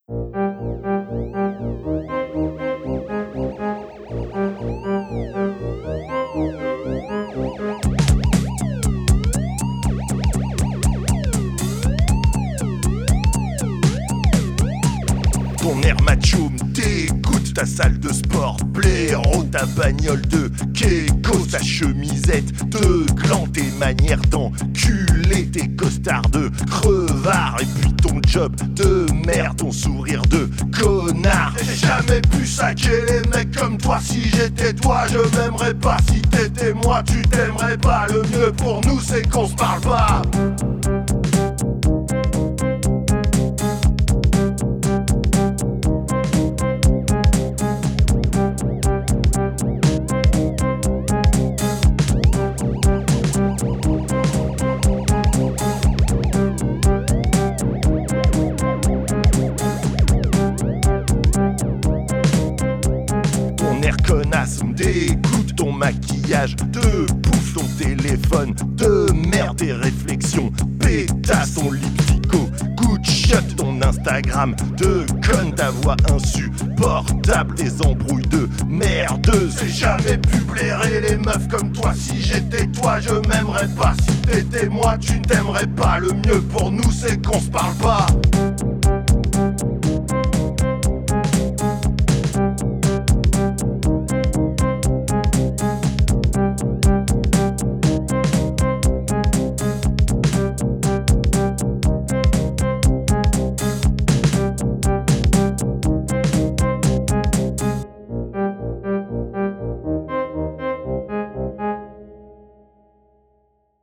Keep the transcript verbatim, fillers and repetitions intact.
Ton air macho me dégoûte, ta salle de sport blaireau, ta bagnole de Keiko, ta chemisette de gland, tes manières d'enculer, tes costards de crevard, et puis ton job de merde, ton sourire de connard. J'ai jamais pu saquer les mecs comme toi, si j'étais toi je m'aimerais pas, si t'étais moi tu t'aimerais pas. Le mieux pour nous c'est qu'on se parle pas. Ton air connasse me dégoûte, ton maquillage de pouf, ton téléphone de merde, tes réflexions pétasse, ton lipstico good shot, ton Instagram de conne, ta voix insupportable, tes embrouilles de merdeuse. J'ai jamais pu blairer les meufs comme toi, si j'étais toi je m'aimerais pas, si t'étais moi tu t'aimerais pas. Le mieux pour nous c'est qu'on se parle pas.